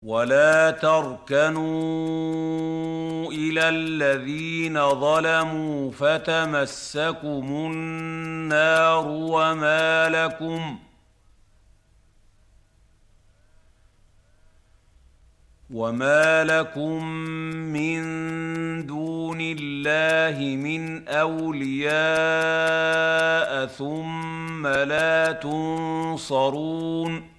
ولا تركنوا إلى الذين ظلموا فتمسكم النار وما لكم من دون الله من أولياء ثم لا تنصرون